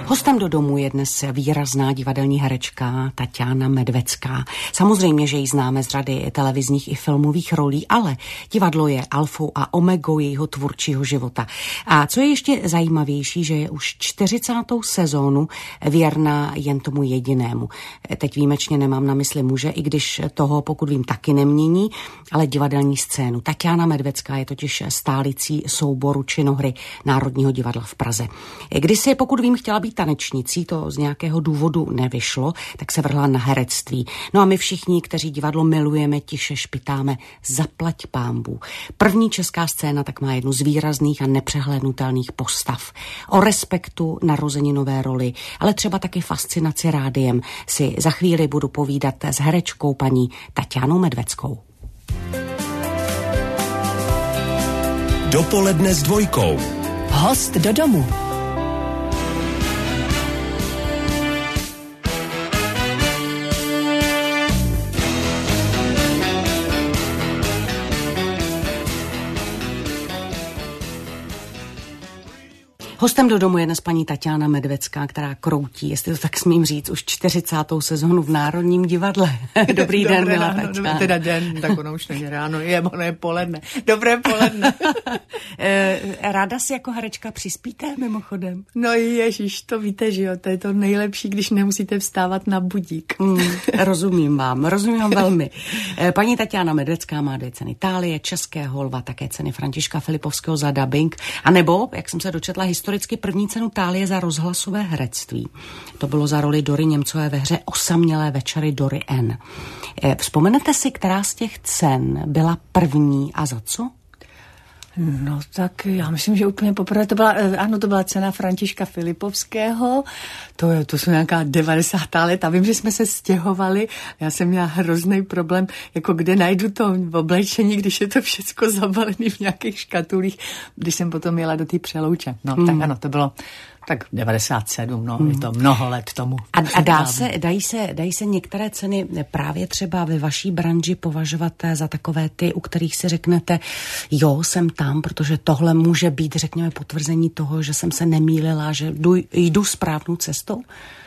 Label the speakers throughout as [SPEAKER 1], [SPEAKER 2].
[SPEAKER 1] Hostem do domu je dnes výrazná divadelní herečka Taťána Medvecká. Samozřejmě, že ji známe z řady televizních i filmových rolí, ale divadlo je alfou a omegou jejího tvůrčího života. A co je ještě zajímavější, že je už 40. sezónu věrná jen tomu jedinému. Teď výjimečně nemám na mysli muže, i když toho, pokud vím, taky nemění, ale divadelní scénu. Taťána Medvecká je totiž stálicí souboru činohry Národního divadla v Praze. Když si, pokud vím, chtěla být tanečnicí, to z nějakého důvodu nevyšlo, tak se vrhla na herectví. No a my všichni, kteří divadlo milujeme, tiše špitáme, zaplať pánbů. První česká scéna tak má jednu z výrazných a nepřehlédnutelných postav. O respektu, narozeninové roli, ale třeba taky fascinaci rádiem si za chvíli budu povídat s herečkou paní Taťánou Medveckou.
[SPEAKER 2] Dopoledne s dvojkou.
[SPEAKER 3] Host do domu.
[SPEAKER 1] Hostem do domu je dnes paní Taťána Medvecká, která kroutí, jestli to tak smím říct, už 40. sezónu v Národním divadle. Dobrý den, milá Taťána.
[SPEAKER 4] Teda den, tak ono už není ráno, ono je poledne. Dobré poledne.
[SPEAKER 1] Ráda si jako herečka přispíte mimochodem?
[SPEAKER 4] No ježiš, to víte, že jo, to je to nejlepší, když nemusíte vstávat na budík.
[SPEAKER 1] Rozumím vám velmi. Paní Taťána Medvecká má 2 ceny Thálie, Českého lva, také ceny Františka Filipovského za dabing, anebo, jak jsem se dočetla, historicky první cenu Thálie za rozhlasové herectví. To bylo za roli Dory Němcové ve hře Osamělé večery Dory N. Vzpomenete si, která z těch cen byla první a za co?
[SPEAKER 4] No tak já myslím, že úplně poprvé to byla cena Františka Filipovského, to jsou nějaká 90. let a vím, že jsme se stěhovali, já jsem měla hrozný problém, jako kde najdu to oblečení, když je to všecko zabalené v nějakých škatulích, když jsem potom jela do té Přelouče. No tak ano, to bylo tak 97, je to mnoho let tomu.
[SPEAKER 1] A dají se některé ceny právě třeba ve vaší branži považovat za takové ty, u kterých si řeknete, jo, jsem tam, protože tohle může být, řekněme, potvrzení toho, že jsem se nemýlila, že jdu správnou cestou?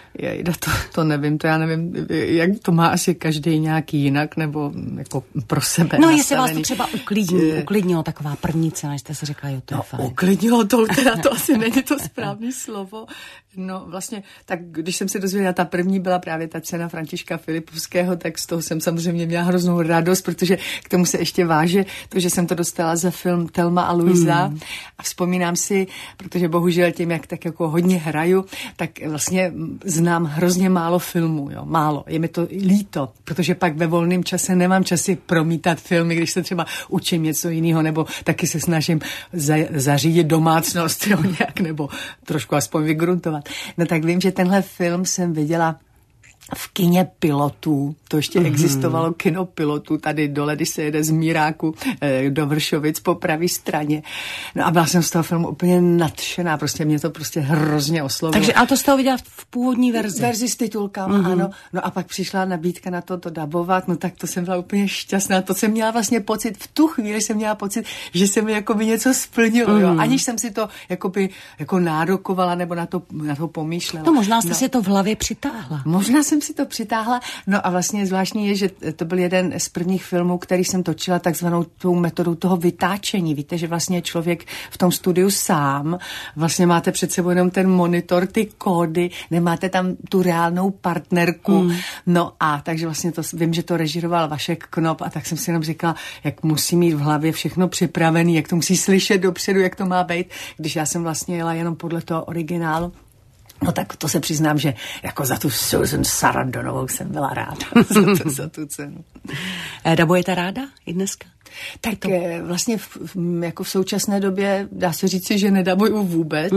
[SPEAKER 4] To nevím, to já nevím, jak to má asi každý nějaký jinak, nebo jako pro sebe
[SPEAKER 1] nastavený. Jestli vás to třeba uklidnilo taková první cena, že jste si řekla, jo, to je fajn.
[SPEAKER 4] Uklidnilo to asi není to správné slovo. No vlastně, tak když jsem se dozvěděla, ta první byla právě ta cena Františka Filipovského, tak z toho jsem samozřejmě měla hroznou radost, protože k tomu se ještě váže to, že jsem to dostala za film Thelma a Louisa. A vzpomínám si, protože bohužel tím, jak tak jako hodně hraju, tak vlastně znám hrozně málo filmů, jo, málo. Je mi to líto, protože pak ve volném čase nemám časy promítat filmy, když se třeba učím něco jiného, nebo taky se snažím zařídit domácnost, jo, nějak, nebo trošku aspoň vygruntovat. No tak vím, že tenhle film jsem viděla v kině Pilotů, to ještě existovalo kino Pilotů, tady dole, když se jede z Míráku do Vršovic po pravé straně. No a byla jsem z toho filmu úplně nadšená, prostě mě to prostě hrozně oslovilo.
[SPEAKER 1] Takže a to jste ho viděla v původní verzi?
[SPEAKER 4] Verzi s titulkama, ano. No a pak přišla nabídka na to dabovat, no tak to jsem byla úplně šťastná. To jsem měla vlastně pocit, v tu chvíli jsem měla pocit, že se mi jakoby něco splnilo, jo. Aniž jsem si to jakoby jako nárokovala nebo na to pomýšlela.
[SPEAKER 1] No možná jste si to v hlavě přitáhla.
[SPEAKER 4] Možná jsem si to přitáhla. No a vlastně zvláštní je, že to byl jeden z prvních filmů, který jsem točila takzvanou tou metodou toho vytáčení. Víte, že vlastně člověk v tom studiu sám, vlastně máte před sebou jenom ten monitor, ty kódy, nemáte tam tu reálnou partnerku. No a takže vlastně to vím, že to režíroval Vašek Knop a tak jsem si jenom říkala, jak musí mít v hlavě všechno připravený, jak to musí slyšet dopředu, jak to má být, když já jsem vlastně jela jenom podle toho originálu. No tak to se přiznám, že jako za tu Susan Sarandonovou jsem byla ráda za tu cenu.
[SPEAKER 1] Dabujete ráda i dneska?
[SPEAKER 4] Tak vlastně jako v současné době dá se říci, že nedabuju vůbec.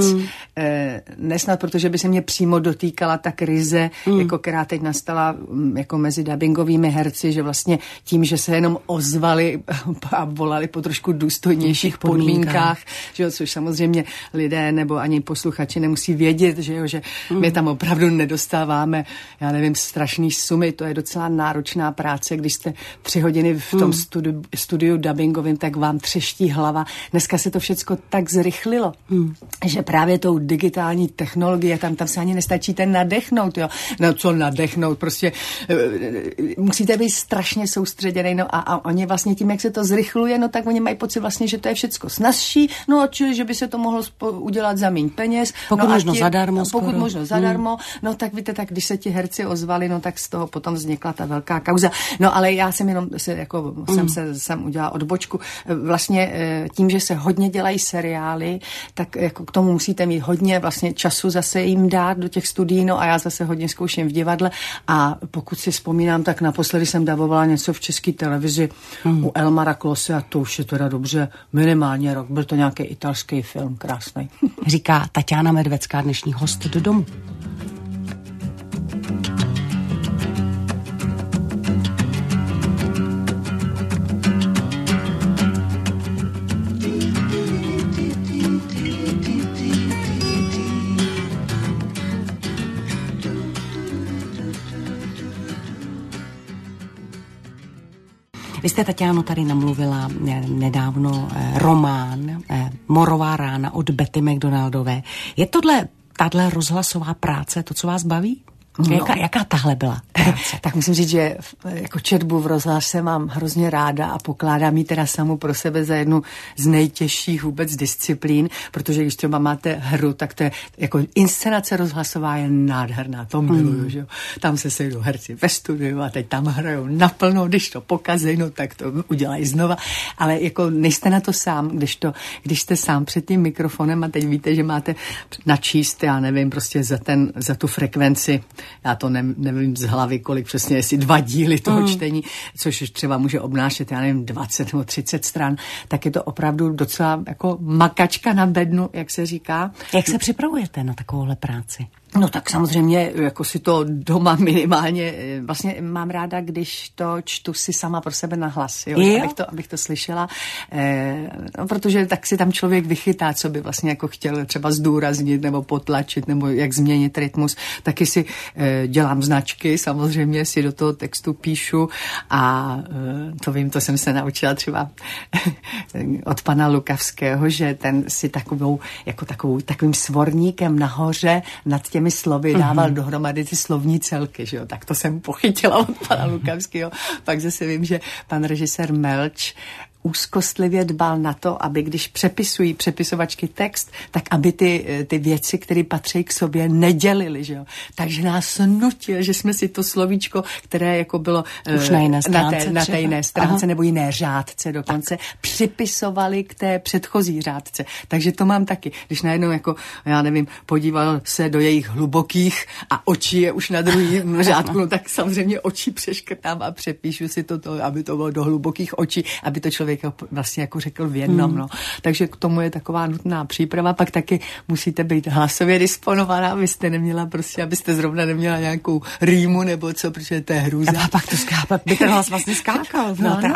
[SPEAKER 4] Nesnad, protože by se mě přímo dotýkala ta krize, jako která teď nastala jako mezi dabingovými herci, že vlastně tím, že se jenom ozvali a volali po trošku důstojnějších podmínkách, že jo, což samozřejmě lidé nebo ani posluchači nemusí vědět, že jo, že my tam opravdu nedostáváme, já nevím, strašný sumy, to je docela náročná práce, když jste 3 hodiny v tom studiu studiu dubbingovým, tak vám třeští hlava. Dneska se to všecko tak zrychlilo, že právě tou digitální technologie, tam se ani nestačíte nadechnout, jo. No co nadechnout, prostě musíte být strašně soustředěný, no a oni vlastně tím, jak se to zrychluje, no tak oni mají pocit vlastně, že to je všecko snazší, no čili, že by se to mohlo udělat za míň peněz.
[SPEAKER 1] Pokud možno zadarmo.
[SPEAKER 4] Pokud možno zadarmo, no tak víte, tak když se ti herci ozvali, no tak z toho potom vznikla ta velká kauza. No ale já jsem jenom jsem udělala odbočku. Vlastně tím, že se hodně dělají seriály, tak jako k tomu musíte mít hodně vlastně času zase jim dát do těch studií, no a já zase hodně zkouším v divadle a pokud si vzpomínám, tak naposledy jsem davovala něco v České televizi u Elmara Klose a to už je teda dobře minimálně rok. Byl to nějaký italský film, krásný.
[SPEAKER 1] Říká Taťána Medvecká, dnešní host do domu. Vy jste, Taťáno, tady namluvila nedávno román Morová rána od Betty McDonaldové. Je tahle rozhlasová práce to, co vás baví? No. Jaká tahle byla práce?
[SPEAKER 4] Tak musím říct, že jako četbu v rozhlase mám hrozně ráda a pokládám ji teda samu pro sebe za jednu z nejtěžších vůbec disciplín, protože když třeba máte hru, tak to je jako inscenace rozhlasová je nádherná, to miluju, že jo. Tam se sejdou herci ve studiu a teď tam hrajou naplno, když to pokazí, no tak to udělají znova, ale jako nejste na to sám, když jste sám před tím mikrofonem a teď víte, že máte načíst, já nevím, prostě za tu frekvenci. Já to nevím z hlavy, kolik přesně, jestli 2 díly toho čtení, což třeba může obnášet, já nevím, 20 nebo 30 stran, tak je to opravdu docela jako makačka na bednu, jak se říká.
[SPEAKER 1] Jak se připravujete na takovouhle práci?
[SPEAKER 4] No tak samozřejmě, jako si to doma minimálně, vlastně mám ráda, když to čtu si sama pro sebe nahlas, jo? Abych to slyšela, no, protože tak si tam člověk vychytá, co by vlastně jako chtěl třeba zdůraznit nebo potlačit, nebo jak změnit rytmus. Taky si dělám značky, samozřejmě si do toho textu píšu a to jsem se naučila třeba od pana Lukavského, že ten si takovým svorníkem nahoře nad těmi slovy dával dohromady ty slovní celky, že jo, tak to jsem pochytila od pana Lukavského. Pak zase vím, že pan režisér Melč úzkostlivě dbal na to, aby když přepisují přepisovačky text, tak aby ty věci, které patří k sobě, nedělily, že jo. Takže nás nutil, že jsme si to slovíčko, které jako bylo
[SPEAKER 1] už na té
[SPEAKER 4] jiné stránce nebo jiné řádce dokonce, připisovali k té předchozí řádce. Takže to mám taky. Když najednou jako, já nevím, podíval se do jejich hlubokých a oči je už na druhém řádku, no tak samozřejmě oči přeškrtám a přepíšu si to, aby to bylo do hlubokých očí, aby to člověk vlastně jako řekl v jednom, no. Takže k tomu je taková nutná příprava, pak taky musíte být hlasově disponovaná, abyste zrovna neměla nějakou rýmu nebo co, protože to je hrůza.
[SPEAKER 1] A pak by ten hlas vlastně skákal v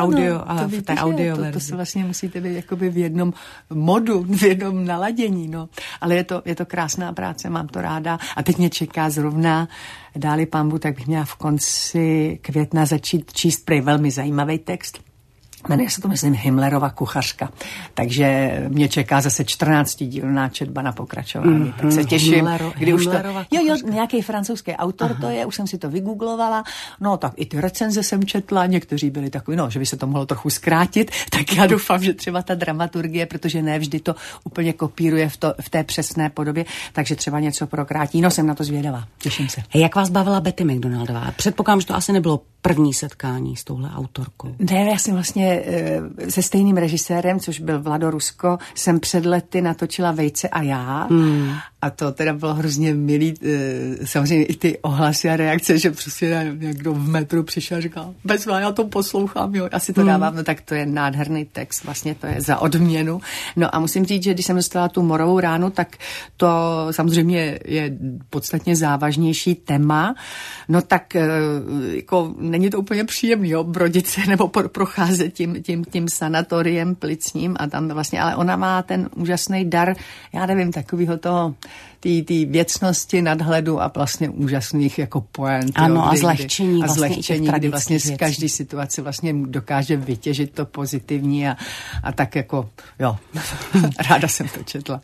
[SPEAKER 1] té audio
[SPEAKER 4] verzi. To se vlastně musíte být jakoby v jednom modu, v jednom naladění, no. Ale je to krásná práce, mám to ráda a teď mě čeká zrovna dáli pánbu, tak bych měla v konci května začít číst prej velmi zajímavý text. Jmenuje se to, myslím, Himmlerova kuchařka. Takže mě čeká zase 14dílná četba na pokračování. Tak se těším, kdy už to... Jo, nějaký francouzský autor to je, už jsem si to vygooglovala. No tak i ty recenze jsem četla, někteří byli takový, že by se to mohlo trochu zkrátit, tak já doufám, že třeba ta dramaturgie, protože ne vždy to úplně kopíruje v té přesné podobě, takže třeba něco prokrátí. No, jsem na to zvědavá. Těším se.
[SPEAKER 1] Jak vás bavila Betty McDonaldová? Předpokládám, že to asi nebylo první setkání s touhle autorkou.
[SPEAKER 4] Ne, já jsem vlastně se stejným režisérem, což byl Vlado Rusko, jsem před lety natočila Vejce a já. A to teda bylo hrozně milý, samozřejmě i ty ohlasy a reakce, že prostě někdo v metru přišel a říkal, bezva, já to poslouchám, jo, já si to dávám, no tak to je nádherný text, vlastně to je za odměnu. No a musím říct, že když jsem dostala tu Morovou ránu, tak to samozřejmě je podstatně závažnější téma, no tak jako není to úplně příjemný, jo, brodit se nebo procházet tím sanatoriem plicním a tam vlastně, ale ona má ten úžasný dar, já nevím, takovýho toho, té věcnosti, nadhledu a vlastně úžasných jako poent.
[SPEAKER 1] Ano,
[SPEAKER 4] jo,
[SPEAKER 1] a zlehčení
[SPEAKER 4] kdy vlastně z každé situace vlastně dokáže vytěžit to pozitivní a tak jako, jo, ráda jsem to četla.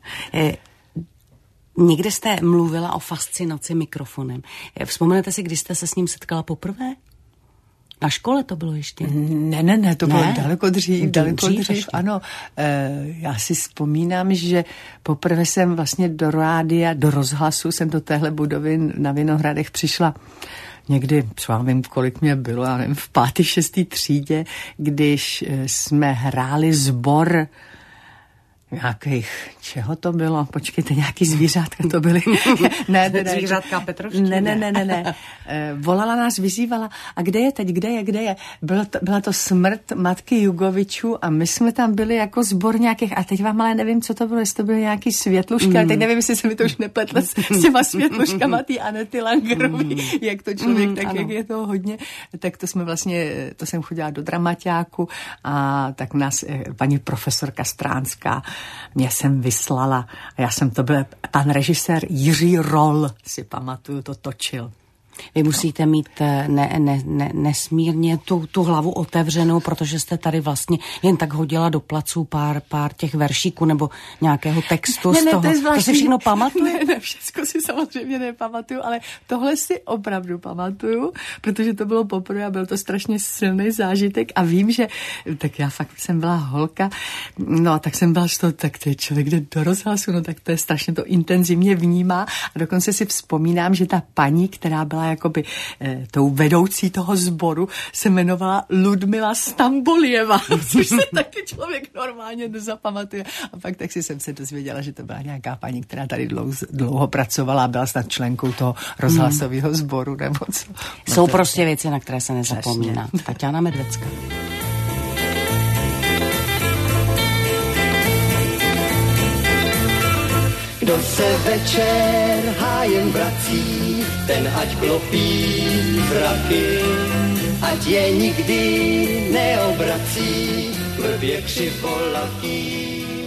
[SPEAKER 1] Někde jste mluvila o fascinaci mikrofonem. Vzpomenete si, kdy jste se s ním setkala poprvé? Na škole to bylo ještě?
[SPEAKER 4] Ne, to bylo daleko dřív, ano. Já si vzpomínám, že poprvé jsem vlastně do rádia, do rozhlasu, jsem do téhle budovy na Vinohradech přišla někdy, třeba nevím, kolik mě bylo, já nevím, v 5., 6. třídě, když jsme hráli sbor nějakých, čeho to bylo? Počkejte, nějaký zvířátka to byly.
[SPEAKER 1] Ne, zvířátka Petrovští?
[SPEAKER 4] Ne. Volala nás, vyzývala. A kde je teď? Kde je? Byla to smrt matky Jugovičů a my jsme tam byli jako sbor nějakých, a teď vám ale nevím, co to bylo, jestli to byly nějaký světlušky, ale teď nevím, jestli se mi to už nepletlo s těma světluškama tý Anety Langerový, jak to člověk, tak jak je to hodně. Tak to jsme vlastně, to jsem chodila do dramaťáku a tak nás paní profesorka Stránská mě jsem vyslala a já jsem to byl, pan režisér Jiří Roll, si pamatuju, to točil.
[SPEAKER 1] Vy musíte mít nesmírně tu hlavu otevřenou, protože jste tady vlastně jen tak hodila do placu pár těch veršíků nebo nějakého textu z toho. To si všechno pamatuje?
[SPEAKER 4] Ne, všechno si samozřejmě nepamatuju, ale tohle si opravdu pamatuju, protože to bylo poprvé a byl to strašně silný zážitek a vím, že tak já fakt jsem byla holka, no a tak jsem byla, že to, tak to je člověk jde do rozhlasu, no tak to je strašně to intenzivně vnímá a dokonce si vzpomínám, že ta paní, která byla jakoby tou vedoucí toho sboru, se jmenovala Ludmila Stambolieva, což se taky člověk normálně nezapamatuje. A pak tak si jsem se dozvěděla, že to byla nějaká paní, která tady dlouho pracovala a byla snad členkou toho rozhlasového sboru, nebo co. No
[SPEAKER 1] jsou prostě věci, na které se nezapomíná. Taťána Medvecká.
[SPEAKER 2] Kdo se večer hájem vrací, ten ať klopí zraky, ať je nikdy neobrací, blbě křivolatý.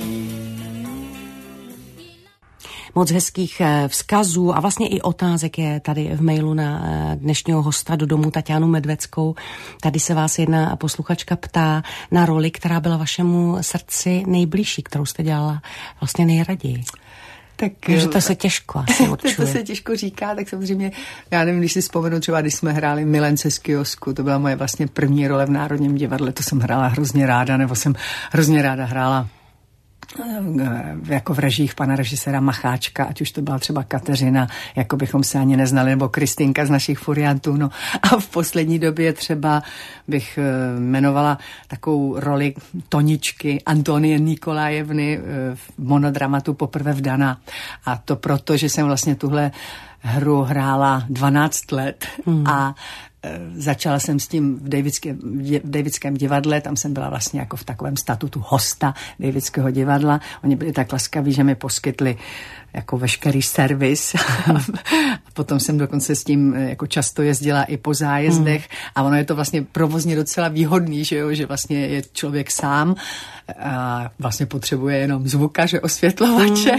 [SPEAKER 1] Moc hezkých vzkazů a vlastně i otázek je tady v mailu na dnešního hosta do domu Taťánu Medveckou. Tady se vás jedna posluchačka ptá na roli, která byla vašemu srdci nejbližší, kterou jste dělala vlastně nejraději.
[SPEAKER 4] Tak,
[SPEAKER 1] že to se těžko asi určuje.
[SPEAKER 4] To se těžko říká, tak samozřejmě, já nevím, když si vzpomenu třeba, když jsme hráli Milence z kiosku, to byla moje vlastně první role v Národním divadle, to jsem hrála hrozně ráda, nebo jsem hrozně ráda hrála jako v režích pana režiséra Macháčka, ať už to byla třeba Kateřina, jako bychom se ani neznali, nebo Kristýnka z našich furiantů, no. A v poslední době třeba bych jmenovala takovou roli Toničky Antonie Nikolajevny v monodramatu Poprvé vdaná. A to proto, že jsem vlastně tuhle hru hrála 12 let a začala jsem s tím v Davidském divadle, tam jsem byla vlastně jako v takovém statutu hosta Davidského divadla. Oni byli tak laskaví, že mi poskytli jako veškerý servis. A potom jsem dokonce s tím jako často jezdila i po zájezdech a ono je to vlastně provozně docela výhodný, že jo, že vlastně je člověk sám a vlastně potřebuje jenom zvukaře, osvětlovače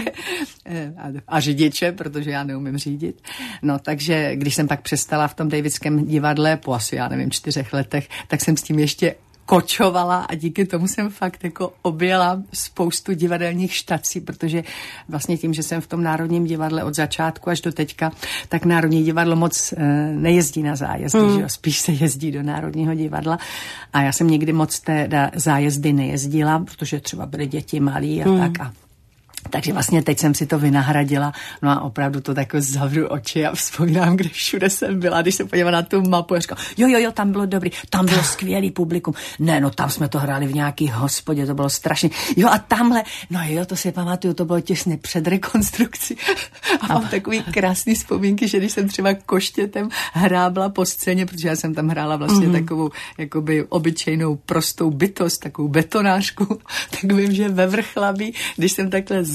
[SPEAKER 4] a řidiče, protože já neumím řídit. No takže když jsem pak přestala v tom Davidském divadle po asi, já nevím, 4 letech, tak jsem s tím ještě kočovala a díky tomu jsem fakt jako objela spoustu divadelních štací, protože vlastně tím, že jsem v tom Národním divadle od začátku až do teďka, tak Národní divadlo moc nejezdí na zájezdy, že jo? Spíš se jezdí do Národního divadla a já jsem nikdy moc té zájezdy nejezdila, protože třeba byly děti malí a tak a takže vlastně teď jsem si to vynahradila, no a opravdu to tak zavřu oči a vzpomínám, kde všude jsem byla, když se podívám na tu mapu a říkám, jo, tam bylo dobrý, tam bylo skvělý publikum, ne, no tam jsme to hráli v nějaký hospodě, to bylo strašný, jo a tamhle, no jo, to si pamatuju, to bylo těsně před rekonstrukcí a mám takový krásný vzpomínky, že když jsem třeba koštětem hrábla po scéně, protože já jsem tam hrála vlastně takovou jakoby obyčejnou prostou bytost, takovou betonářku, tak vím, že ve Vrchlabí, když jsem takhle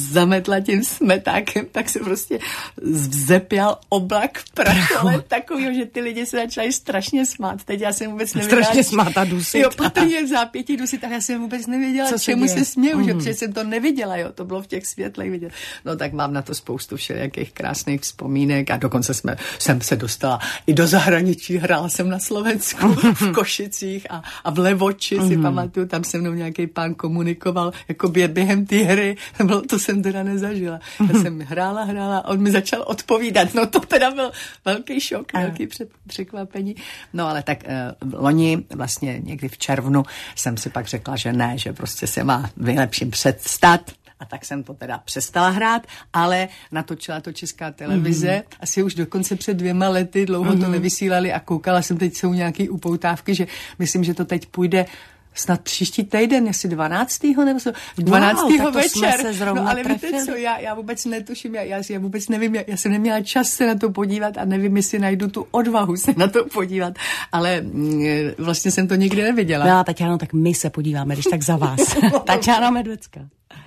[SPEAKER 4] zametla tím smetákem, tak se prostě vzepěl oblak prachu, takovýho, že ty lidi se začali strašně smát. Teď já jsem vůbec nevěděla.
[SPEAKER 1] Strašně smát a dusit.
[SPEAKER 4] Jo, patrně v zápětí dusit, tak já jsem vůbec nevěděla, čemu se směju, že protože jsem to neviděla, jo, to bylo v těch světlech vidět. No tak mám na to spoustu všelijakých krásných vzpomínek a dokonce jsem se dostala i do zahraničí, hrála jsem na Slovensku, v Košicích a v Levoči si pamatuju, tam se mnou nějaký pán komunikoval jako během té hry, to jsem teda nezažila. Já jsem hrála a on mi začal odpovídat, no to teda byl velký šok, velký překvapení. No ale tak loni, vlastně někdy v červnu, jsem si pak řekla, že ne, že prostě se má vylepším předstat. A tak jsem to teda přestala hrát, ale natočila to Česká televize. Asi už dokonce před 2 lety, dlouho to nevysílali a koukala jsem, teď jsou nějaký upoutávky, že myslím, že to teď půjde snad příští týden, jestli 12. nebo 12. večer. No ale trefili. Víte co, já vůbec netuším, já vůbec nevím, já jsem neměla čas se na to podívat a nevím, jestli najdu tu odvahu se na to podívat, ale vlastně jsem to nikdy neviděla.
[SPEAKER 1] No, Taťáno, tak my se podíváme, když tak za vás. Taťána Medvecká.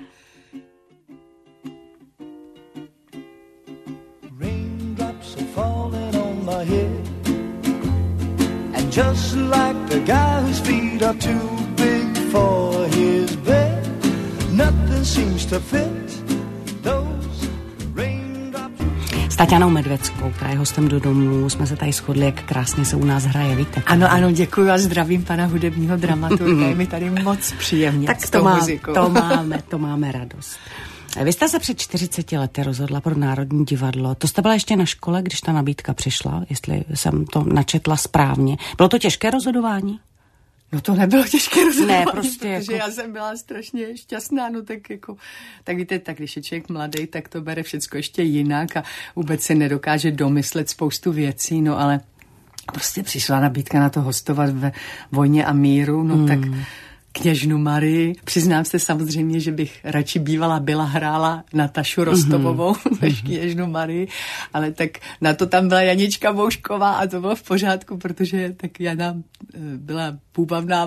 [SPEAKER 2] Just like the guy whose feet are too big for his bed, nothing seems to fit those raindrops.
[SPEAKER 1] S Taťánou Medveckou, která je hostem do domu, jsme se tady shodli, jak krásně se u nás hraje, víte?
[SPEAKER 4] Ano, děkuji a zdravím pana hudebního dramaturga, je mi tady moc příjemně
[SPEAKER 1] tak
[SPEAKER 4] s tou muzikou.
[SPEAKER 1] To máme radost. Vy jste se před 40 lety rozhodla pro Národní divadlo. To jste byla ještě na škole, když ta nabídka přišla, jestli jsem to načetla správně. Bylo to těžké rozhodování?
[SPEAKER 4] No to nebylo těžké rozhodování,
[SPEAKER 1] ne, prostě
[SPEAKER 4] protože já jsem byla strašně šťastná, no tak víte, tak když je člověk mladý, tak to bere všecko ještě jinak a vůbec se nedokáže domyslet spoustu věcí, no ale prostě přišla nabídka na to hostovat ve Vojně a míru, no tak Kněžnu Marii. Přiznám se samozřejmě, že bych radši byla hrála Natašu Rostovovou než Kněžnu Marii, ale tak na to tam byla Janička Boušková a to bylo v pořádku, protože tak Jana byla půvabná,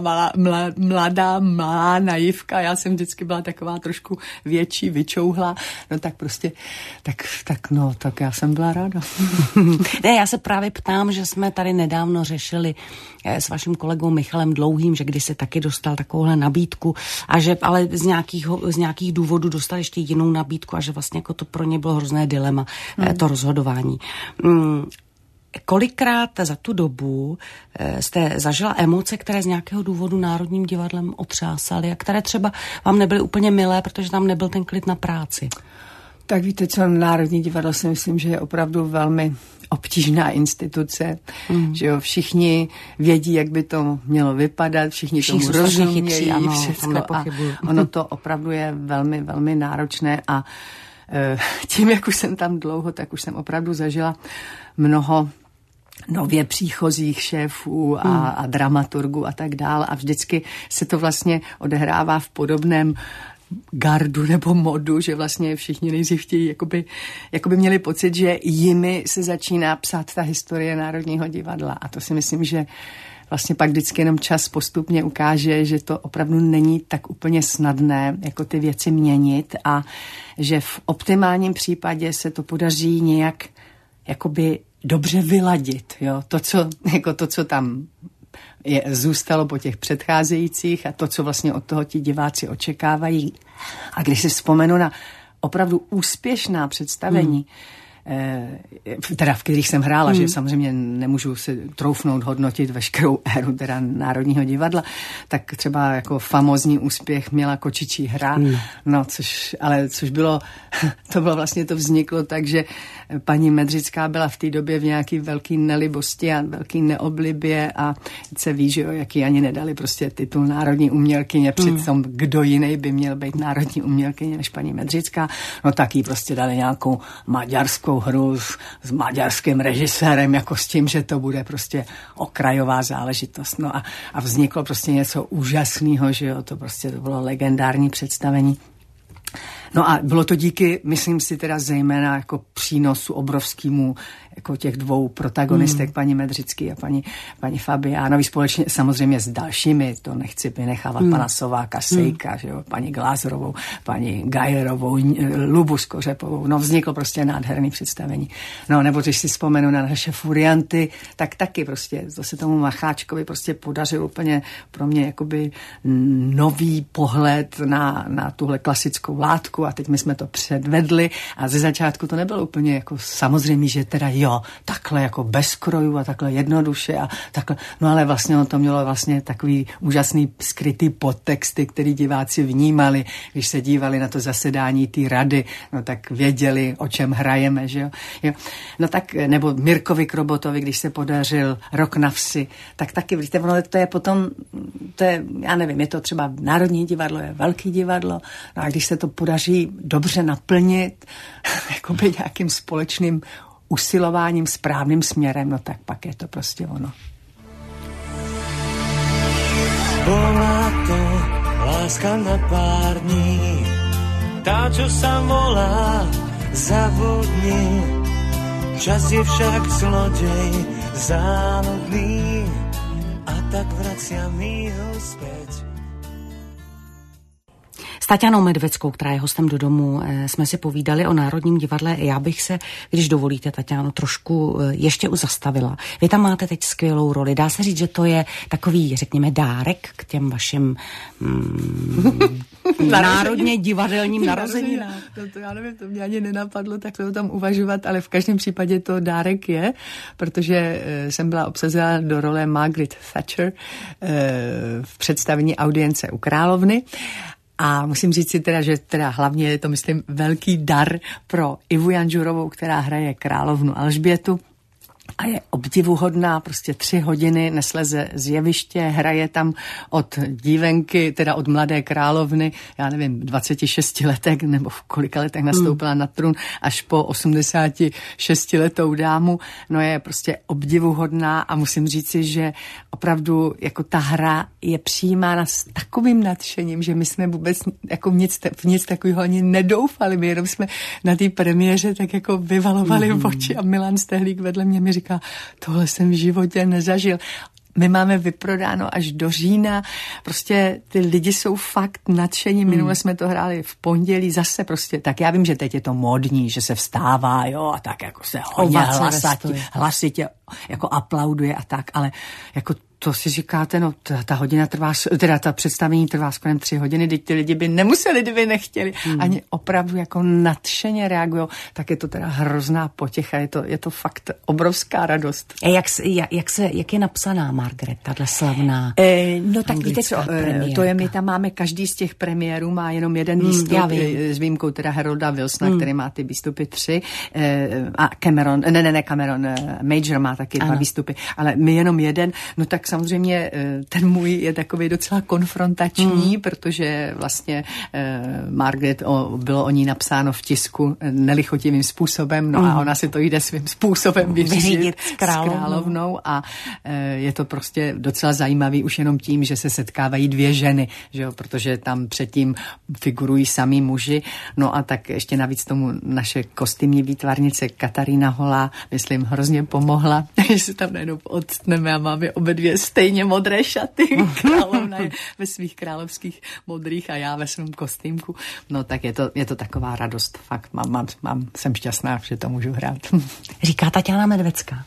[SPEAKER 4] malá naivka, já jsem vždycky byla taková trošku větší, vyčouhlá, no tak prostě, tak já jsem byla ráda.
[SPEAKER 1] Ne, já se právě ptám, že jsme tady nedávno řešili s vaším kolegou Michalem Dlouhým, že když se taky dostal takovouhle nabídku a že ale z nějakých důvodů dostal ještě jinou nabídku a že vlastně jako to pro ně bylo hrozné dilema, to rozhodování. Kolikrát za tu dobu jste zažila emoce, které z nějakého důvodu Národním divadlem otřásaly a které třeba vám nebyly úplně milé, protože tam nebyl ten klid na práci?
[SPEAKER 4] Tak víte co, Národní divadlo si myslím, že je opravdu velmi obtížná instituce, že jo, všichni vědí, jak by to mělo vypadat, všichni tomu rozumějí, všechno a ono to opravdu je velmi, velmi náročné a tím, jak už jsem tam dlouho, tak už jsem opravdu zažila mnoho nově příchozích šéfů a dramaturgů a tak dále a vždycky se to vlastně odehrává v podobném gardu nebo modu, že vlastně všichni nejdřív chtějí, jakoby měli pocit, že jimi se začíná psát ta historie Národního divadla a to si myslím, že vlastně pak vždycky jenom čas postupně ukáže, že to opravdu není tak úplně snadné, jako ty věci měnit a že v optimálním případě se to podaří nějak jakoby dobře vyladit, jo, to, co tam zůstalo po těch předcházejících a to, co vlastně od toho ti diváci očekávají. A když si vzpomenu na opravdu úspěšná představení, teda v kterých jsem hrála, že samozřejmě nemůžu si troufnout hodnotit veškerou éru teda Národního divadla, tak třeba jako famózní úspěch měla Kočičí hra, no což bylo, to bylo vlastně, to vzniklo tak, že paní Medřická byla v té době v nějaký velký nelibosti a velký neoblibě a se ví, že jo, jaký ani nedali prostě titul národní umělkyně, přitom kdo jiný by měl být národní umělkyně než paní Medřická, no tak jí prostě dali nějakou maďarskou hru s maďarským režisérem, jako s tím, že to bude prostě okrajová záležitost. No a vzniklo prostě něco úžasného, že jo, to bylo legendární představení. No a bylo to díky, myslím si teda zejména jako přínosu obrovskému jako těch dvou protagonistek, paní Medřický a paní Fabiánovi, společně samozřejmě s dalšími, to nechci vynechávat pana Sováka, Sejka, že jo, paní Glázerovou, paní Gajerovou, Lubu Skořepovou, no vzniklo prostě nádherný představení. No nebo když si vzpomenu na naše furianty, tak taky prostě, to se tomu Macháčkovi prostě podařil úplně pro mě jakoby nový pohled na tuhle klasickou látku a teď my jsme to předvedli a ze začátku to nebylo úplně jako samozřejmě, že teda jo, takhle jako bez krojů a takhle jednoduše a takhle, no ale vlastně to mělo vlastně takový úžasný skrytý podtexty, který diváci vnímali, když se dívali na to zasedání té rady, no tak věděli, o čem hrajeme, že jo. No tak, nebo Mirkovi Krobotovi, když se podařil Rok na vsi, tak taky, víte, ono to je potom, to je, já nevím, je to třeba Národní divadlo, je velký divadlo, no a když se to podaří dobře naplnit, jakoby nějakým společným usilováním správným směrem, no tak pak je to prostě ono.
[SPEAKER 2] Bola to láska na pár dní, tá, čo sa volá Zavodni. Čas je však zlodej záludný a tak vracia mi ho späť.
[SPEAKER 1] S Taťanou Medveckou, která je hostem do domu, jsme si povídali o Národním divadle. Já bych se, když dovolíte, Taťáno, trošku ještě zastavila. Vy tam máte teď skvělou roli. Dá se říct, že to je takový, řekněme, dárek k těm vašim národně divadelním narozeninám.
[SPEAKER 4] To já nevím, to mě ani nenapadlo takhle tam uvažovat, ale v každém případě to dárek je, protože jsem byla obsazena do role Margaret Thatcher v představení Audience u královny. A musím říct si teda, že teda hlavně je to, myslím, velký dar pro Ivu Janžurovou, která hraje královnu Alžbětu. A je obdivuhodná, prostě 3 hodiny nesleze z jeviště, hraje tam od dívenky, teda od mladé královny, já nevím, 26 letek, nebo v kolika letech nastoupila na trůn, až po 86 letou dámu. No je prostě obdivuhodná a musím říci, že opravdu jako ta hra je přijímána s takovým nadšením, že my jsme vůbec jako v nic takového ani nedoufali. My jenom jsme na té premiéře tak jako vyvalovali oči a Milan Stehlík vedle mě mi říká, tohle jsem v životě nezažil. My máme vyprodáno až do října, prostě ty lidi jsou fakt nadšení. Minule jsme to hráli v pondělí zase prostě, tak já vím, že teď je to módní, že se vstává, jo, a tak jako se hodně hlasitě jako aplauduje a tak, ale jako to si říkáte, no ta hodina trvá, teda ta představení trvá skoro 3 hodiny, teď ty lidi by nemuseli, kdyby nechtěli, ani opravdu jako nadšeně reagujou, tak je to teda hrozná potěcha, je to fakt obrovská radost.
[SPEAKER 1] Jak je napsaná Margaret, tahle slavná
[SPEAKER 4] no tak víte co, to je, my tam máme, každý z těch premiérů má jenom jeden výstup, s výjimkou teda Harolda Wilsona, který má ty výstupy 3, a Cameron, Major má taky 2 výstupy, ale my jenom jeden, no tak samozřejmě ten můj je takový docela konfrontační, protože vlastně Margaret, bylo o ní napsáno v tisku nelichotivým způsobem, no a ona si to jde svým způsobem vyřídit s královnou a je to prostě docela zajímavý už jenom tím, že se setkávají 2 ženy, že jo, protože tam předtím figurují samí muži, no a tak ještě navíc tomu naše kostýmní výtvarnice Katarína Holá, myslím, hrozně pomohla, že se tam najednou odstneme a máme obě 2 stejně modré šaty. Královna je ve svých královských modrých a já ve svém kostýmku. No tak je to taková radost. Fakt jsem šťastná, že to můžu hrát.
[SPEAKER 1] Říká Taťána Medvecká.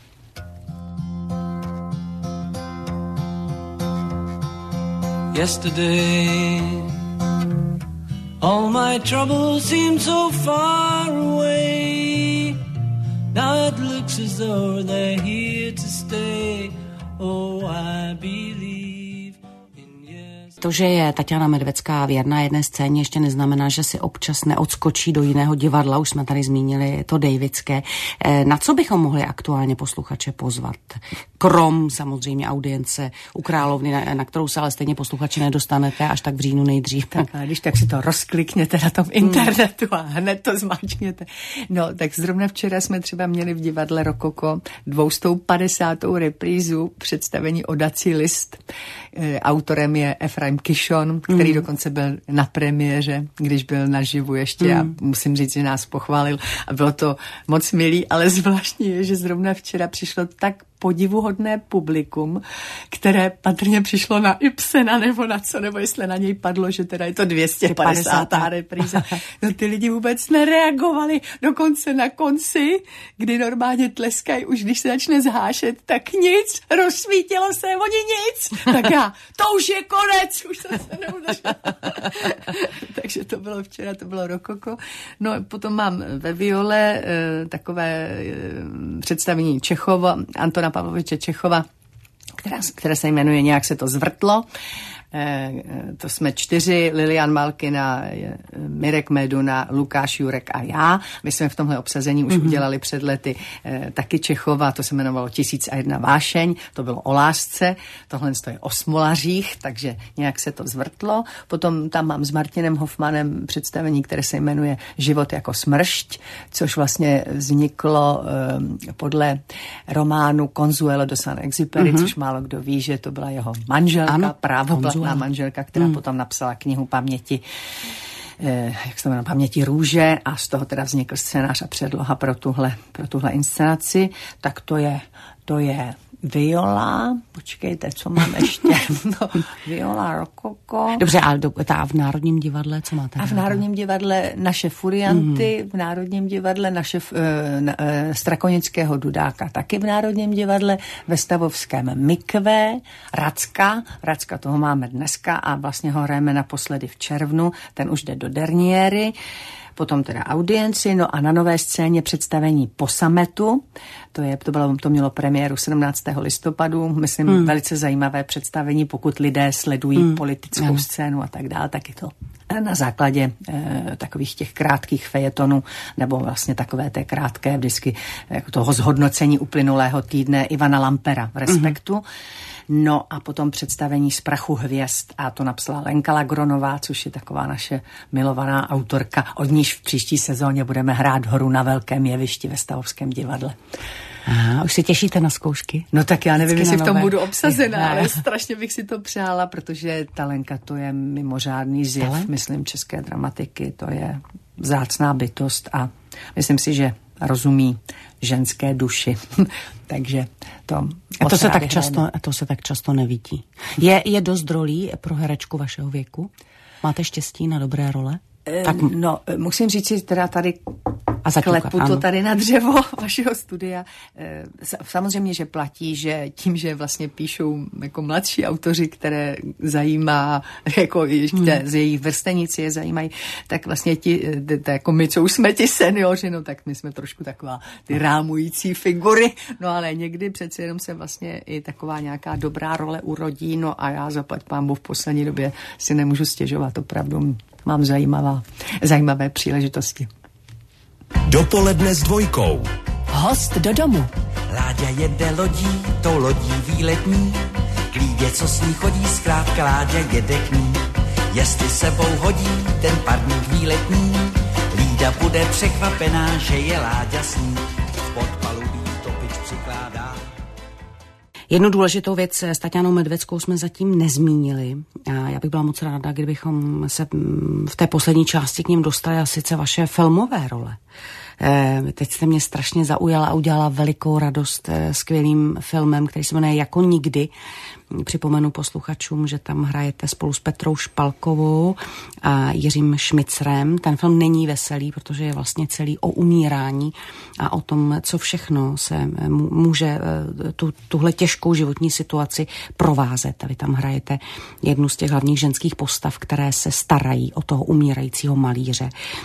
[SPEAKER 2] Yesterday all my troubles seemed so far away. Now it looks as though they're here to stay. Oh, I believe in yes.
[SPEAKER 1] To, že je Taťána Medvecká věrná jedné scéně, ještě neznamená, že si občas neodskočí do jiného divadla. Už jsme tady zmínili to Davidské. Na co bychom mohli aktuálně posluchače pozvat? Krom samozřejmě Audience u královny, na kterou se ale stejně posluchači nedostanete až tak v říjnu nejdřív.
[SPEAKER 4] Tak, ale když tak si to rozklikněte na tom internetu a hned to zmáčkněte. No, tak zrovna včera jsme třeba měli v divadle Rokoko 250. reprízu představení Odací list. Autorem je Efraim Chaim Kishon, který dokonce byl na premiéře, když byl naživu ještě a musím říct, že nás pochválil a bylo to moc milý, ale zvláštní je, že zrovna včera přišlo tak podivuhodné publikum, které patrně přišlo na Ibsena nebo na co, nebo jestli na něj padlo, že teda je to 250. repríza. No ty lidi vůbec nereagovali, dokonce na konci, kdy normálně tleskají, už když se začne zhášet, tak nic, rozsvítilo se, oni nic. Tak já, to už je konec, už jsem se neudržela. Takže to bylo včera, to bylo rokoko. No potom mám ve Viole takové představení Čechova, Antona Pavloviče Čechova, které se jmenuje Nějak se to zvrtlo. To jsme 4, Lilian Malkina, Mirek Meduna, Lukáš Jurek a já. My jsme v tomhle obsazení už udělali před lety taky Čechova, to se jmenovalo 1001 vášeň, to bylo o lásce, tohle je o smolařích, takže Nějak se to zvrtlo. Potom tam mám s Martinem Hoffmanem představení, které se jmenuje Život jako smršť, což vlastně vzniklo podle románu Consuelo de Saint-Exupéry, což málo kdo ví, že to byla jeho manželka, právoplatná manželka, která potom napsala knihu Paměti, jak se to jmenuje, Paměti růže a z toho teda vznikl scénář a předloha pro tuhle inscenaci. Tak to je Viola, počkejte, co mám ještě? No, Viola, rokoko.
[SPEAKER 1] Dobře, ale v Národním divadle, co máte?
[SPEAKER 4] A v Národním divadle naše Furianty, v Národním divadle naše Strakonického Dudáka, taky v Národním divadle, ve Stavovském Mikve, Racka, toho máme dneska a vlastně ho hrajeme naposledy v červnu, ten už jde do derniéry. Potom teda audienci, no a na Nové scéně představení Po sametu, to mělo premiéru 17. listopadu, myslím velice zajímavé představení, pokud lidé sledují politickou scénu a tak dále, tak je to na základě takových těch krátkých fejetonů, nebo vlastně takové té krátké vždycky jako toho zhodnocení uplynulého týdne Ivana Lampera v Respektu. No a potom představení Z prachu hvězd a to napsala Lenka Lagronová, což je taková naše milovaná autorka. Od níž v příští sezóně budeme hrát Horu na velkém jevišti ve Stavovském divadle.
[SPEAKER 1] Aha, už se těšíte na zkoušky?
[SPEAKER 4] No tak já nevím, jestli v tom budu obsazená, ale strašně bych si to přála, protože ta Lenka to je mimořádný zjev, myslím, české dramatiky, to je vzácná bytost a myslím si, že rozumí ženské duši. Takže
[SPEAKER 1] to se tak často nevidí. Je dost rolí pro herečku vašeho věku? Máte štěstí na dobré role?
[SPEAKER 4] No, musím říct si teda tady klepu to tady na dřevo vašeho studia. Samozřejmě, že platí, že tím, že vlastně píšou jako mladší autoři, které zajímá, jako z jejich vrstenici je zajímají, tak vlastně jako my, co už jsme ti seniori, no tak my jsme trošku taková ty rámující figury, no ale někdy přece jenom se vlastně i taková nějaká dobrá role urodí, no a já zaplať pánbůh v poslední době si nemůžu stěžovat, opravdu mám zajímavé příležitosti.
[SPEAKER 3] Dopoledne s Dvojkou.
[SPEAKER 5] Host do domu.
[SPEAKER 6] Láďa jede lodí, tou lodí výletní. K Lídě, co s ní chodí, zkrátka Láďa jede k ní. Jestli sebou hodí ten parník výletní, Lída bude překvapená, že je Láďa s ní. V podpalubí topič přikládá.
[SPEAKER 1] Jednu důležitou věc s Taťánou Medveckou jsme zatím nezmínili. A já bych byla moc ráda, kdybychom se v té poslední části k ním dostali, a sice vaše filmové role. Teď jste mě strašně zaujala a udělala velikou radost skvělým filmem, který se jmenuje Jako nikdy. Připomenu posluchačům, že tam hrajete spolu s Petrou Špalkovou a Jiřím Šmicrem. Ten film není veselý, protože je vlastně celý o umírání a o tom, co všechno se může tuhle těžkou životní situaci provázet. A vy tam hrajete jednu z těch hlavních ženských postav, které se starají o toho umírajícího malíře.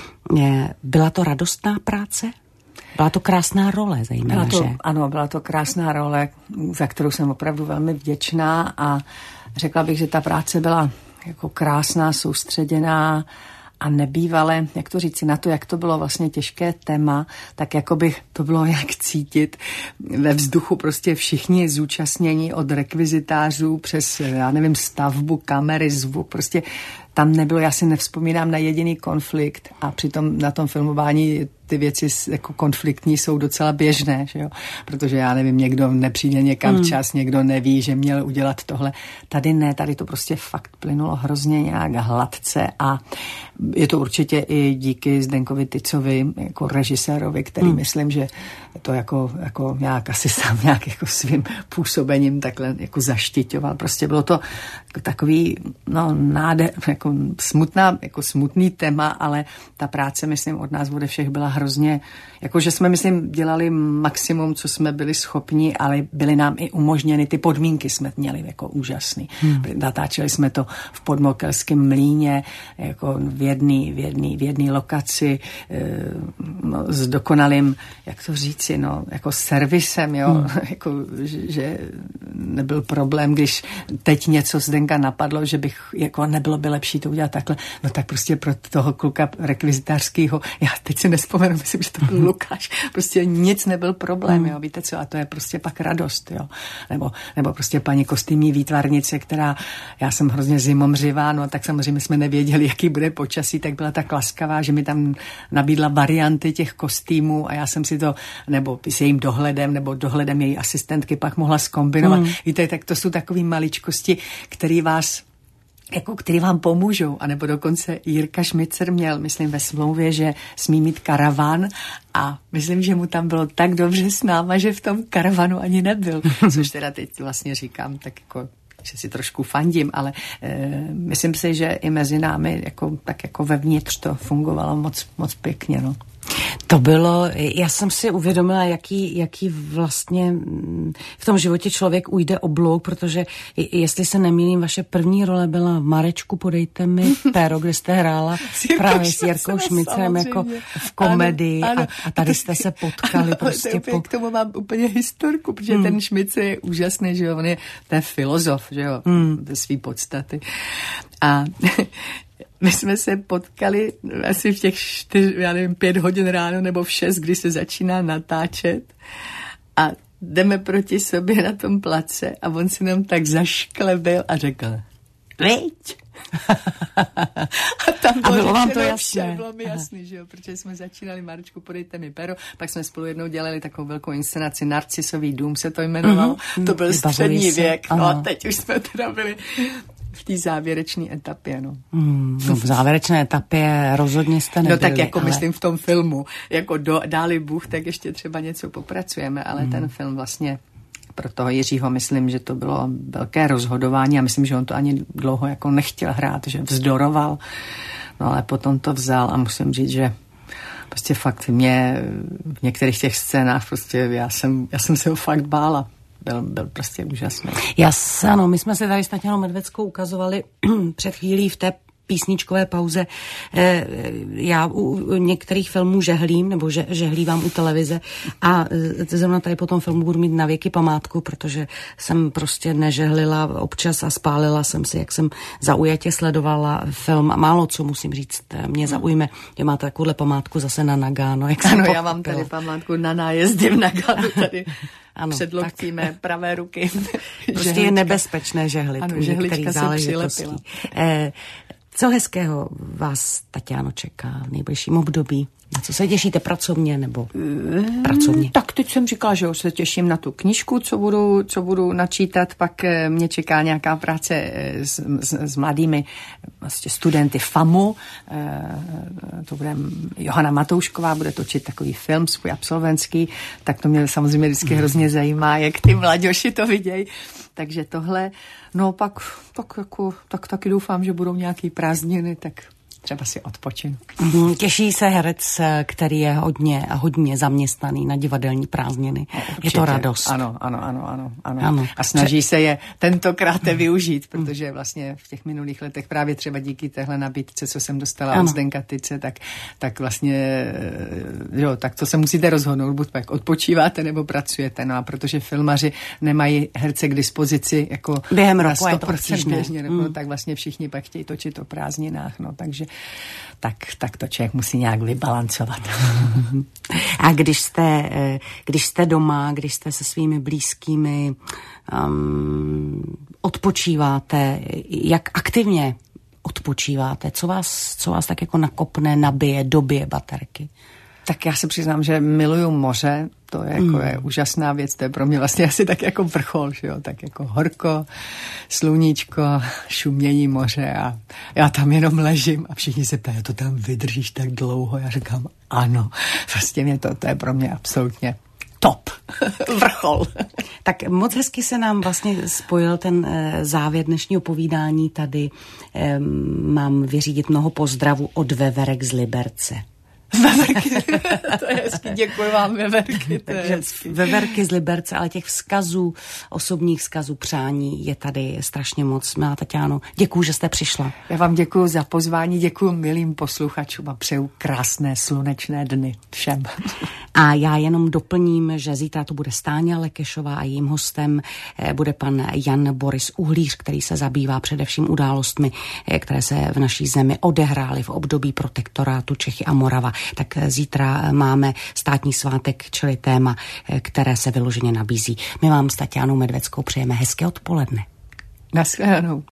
[SPEAKER 1] Byla to radostná práce? Byla to krásná role, zejména, že?
[SPEAKER 4] Ano, byla to krásná role, za kterou jsem opravdu velmi vděčná a řekla bych, že ta práce byla jako krásná, soustředěná a nebývale, jak to říci, na to, jak to bylo vlastně těžké téma, tak jako by to bylo jak cítit ve vzduchu prostě všichni zúčastnění od rekvizitářů přes, já nevím, stavbu, kamery, zvuk, prostě tam nebylo, já si nevzpomínám na jediný konflikt a přitom na tom filmování ty věci jako konfliktní jsou docela běžné, že jo? Protože já nevím, někdo nepřijde někam včas, někdo neví, že měl udělat tohle. Tady ne, tady to prostě fakt plynulo hrozně nějak hladce a je to určitě i díky Zdenkovi Tycovi, jako režisérovi, který myslím, že to jako nějak asi sám nějak jako svým působením takhle jako zaštiťoval. Prostě bylo to takový, jako smutný téma, ale ta práce, myslím, od nás ode všech byla hrozně, jakože jsme, myslím, dělali maximum, co jsme byli schopni, ale byly nám i umožněny, ty podmínky jsme měli jako úžasný. Natáčeli jsme to v Podmokelském mlýně, jako v jedné lokaci, s dokonalým, jak to říci, jako servisem, jo, jako, že nebyl problém, když teď něco Zdenka napadlo, že bych, jako nebylo by lepší to udělat takhle, no tak prostě pro toho kluka rekvizitářského, já teď si nespomenu, myslím, že to byl Lukáš, prostě nic nebyl problém, jo, víte co, a to je prostě pak radost, jo, nebo prostě paní kostýmní výtvarnice, která, já jsem hrozně zimomřivá, no tak samozřejmě jsme nevěděli, jaký bude počasí, tak byla tak laskavá, že mi tam nabídla varianty těch kostýmů a já jsem si to, nebo s jejím dohledem, nebo dohledem její asistentky pak mohla zkombinovat. Víte, tak to jsou takové maličkosti, který vám pomůžou. A nebo dokonce Jirka Šmicer měl, myslím, ve smlouvě, že smí mít karavan a myslím, že mu tam bylo tak dobře s náma, že v tom karavanu ani nebyl. Což teda teď vlastně říkám, tak jako že si trošku fandím, ale myslím si, že i mezi námi tak jako vevnitř to fungovalo moc pěkně, no.
[SPEAKER 1] To bylo, já jsem si uvědomila, jaký vlastně v tom životě člověk ujde oblouk, protože jestli se nemýlím, vaše první role byla v Marečku, podejte mi péro, kde jste hrála právě s Jirkou Šmicerem jako v komedii ano. A tady jste se potkali prostě
[SPEAKER 4] k tomu mám úplně historku, protože ten Šmicer je úžasný, že jo, on je ten filozof, že jo, ze svý podstaty. A my jsme se potkali asi v těch 5 hodin ráno nebo v 6, kdy se začíná natáčet a jdeme proti sobě na tom place a on se nám tak zašklebil a řekl, veď. A tam
[SPEAKER 1] bylo vám to jasné.
[SPEAKER 4] Bylo mi jasný, že jo, protože jsme začínali Marečku, podejte mi pero, pak jsme spolu jednou dělali takovou velkou inscenaci Narcisový dům se to jmenovalo, to byl střední věk, no a teď už jsme teda byli v té závěrečné etapě, no.
[SPEAKER 1] V závěrečné etapě rozhodně jste nebyli.
[SPEAKER 4] No tak jako myslím v tom filmu, jako dáli Bůh, tak ještě třeba něco popracujeme, ale ten film vlastně pro toho Jiřího myslím, že to bylo velké rozhodování a myslím, že on to ani dlouho jako nechtěl hrát, že vzdoroval, no ale potom to vzal a musím říct, že prostě fakt mě v některých těch scénách prostě já jsem se ho fakt bála. Byl prostě úžasný.
[SPEAKER 1] Ano, my jsme se tady s Taťanou Medveckou ukazovali před chvílí v té písničkové pauze. Já u některých filmů žehlím, nebo žehlívám u televize a zrovna tady po tom filmu budu mít na věky památku, protože jsem prostě nežehlila občas a spálila jsem si, jak jsem zaujatě sledovala film a málo co musím říct, mě zaujme, že máte takovouhle památku zase na Nagano.
[SPEAKER 4] Ano, já mám tady památku na nájezdy v Nagano tady. Ano, před lokcí mé pravé ruky.
[SPEAKER 1] Prostě je nebezpečné žehlit.
[SPEAKER 4] Ano, žehlička se přilepila.
[SPEAKER 1] Co hezkého vás, Taťáno, čeká v nejbližším období? Na co se těšíte, pracovně nebo pracovně?
[SPEAKER 4] Tak teď jsem říkala, že už se těším na tu knížku, co budu načítat, pak mě čeká nějaká práce s mladými vlastně studenty FAMu, to bude Johana Matoušková, bude točit takový film svůj absolventský, tak to mě samozřejmě vždycky hrozně zajímá, jak ty mladěši to vidějí. Takže tohle, no pak taky doufám, že budou nějaký prázdniny, tak třeba si odpočinu.
[SPEAKER 1] Těší se herec, který je hodně zaměstnaný na divadelní prázdniny. Určitě. Je to radost.
[SPEAKER 4] Ano. A snaží se je tentokrát využít, protože vlastně v těch minulých letech právě třeba díky téhle nabídce, co jsem dostala od Zdenka Tyce, tak vlastně, jo, tak to se musíte rozhodnout, buď pak odpočíváte nebo pracujete. No a protože filmaři nemají herce k dispozici jako
[SPEAKER 1] během roku,
[SPEAKER 4] je to běžně, tak vlastně všichni pak chtějí točit o prázdninách, no, takže tak to člověk musí nějak vybalancovat.
[SPEAKER 1] A když jste doma, když jste se svými blízkými odpočíváte, jak aktivně odpočíváte? Co vás tak jako nakopne, nabije, dobije baterky?
[SPEAKER 4] Tak já se přiznám, že miluju moře, to je, jako je úžasná věc, to je pro mě vlastně asi tak jako vrchol, že jo? Tak jako horko, sluníčko, šumění moře a já tam jenom ležím a všichni se ptají, to tam vydržíš tak dlouho? Já říkám, ano, prostě mě to je pro mě absolutně top, vrchol.
[SPEAKER 1] Tak moc hezky se nám vlastně spojil ten závěr dnešního povídání tady. Mám vyřídit mnoho pozdravů od Veverek z Liberce.
[SPEAKER 4] Veverky, to je hezky, děkuji vám, Veverky.
[SPEAKER 1] Takže Veverky z Liberce, ale těch vzkazů, osobních vzkazů, přání je tady strašně moc. Milá Taťáno, děkuji, že jste přišla.
[SPEAKER 4] Já vám děkuji za pozvání, děkuji milým posluchačům a přeju krásné slunečné dny všem.
[SPEAKER 1] A já jenom doplním, že zítra to bude Stáňa Lekešová a jejím hostem bude pan Jan Boris Uhlíř, který se zabývá především událostmi, které se v naší zemi odehrály v období protektorátu Čechy a Morava. Tak zítra máme státní svátek, čili téma, které se vyloženě nabízí. My vám s Taťánou Medveckou přejeme hezké odpoledne.
[SPEAKER 4] Naschledanou.